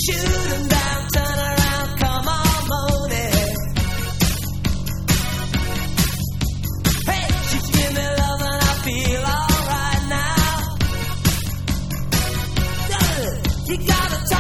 Shoot 'em down, turn around, come on, moan it. Hey, just give me love and I feel alright now. You gotta talk.